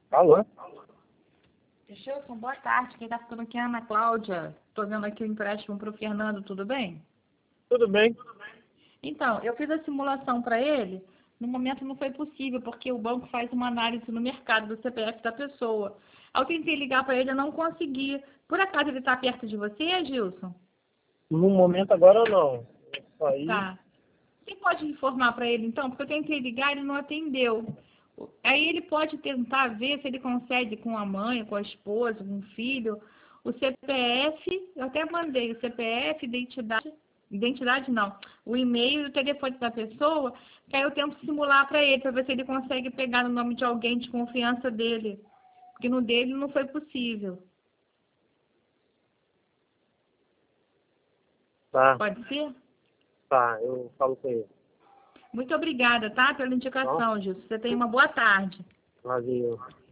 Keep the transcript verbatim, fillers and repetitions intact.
Alô? Gilson, boa tarde. Quem está falando aqui é a Ana Cláudia. Estou vendo aqui o empréstimo para o Fernando, tudo bem? Tudo bem? Então, eu fiz a simulação para ele. No momento não foi possível, porque o banco faz uma análise no mercado do C P F da pessoa. Aí eu tentei ligar para ele, eu não consegui. Por acaso ele está perto de você, Gilson? No momento agora não. Isso aí. Tá. Você pode informar para ele, então? Porque eu tentei ligar e ele não atendeu. Aí ele pode tentar ver se ele consegue com a mãe, com a esposa, com o filho, o C P F, eu até mandei o C P F, identidade, identidade não, o e-mail e o telefone da pessoa, que aí eu tento simular para ele, para ver se ele consegue pegar no nome de alguém de confiança dele, porque no dele não foi possível. Tá, Pode ser? tá, eu falo com ele. Muito obrigada, tá, pela Ó, indicação, Gilson. Você tem uma boa tarde. valeu.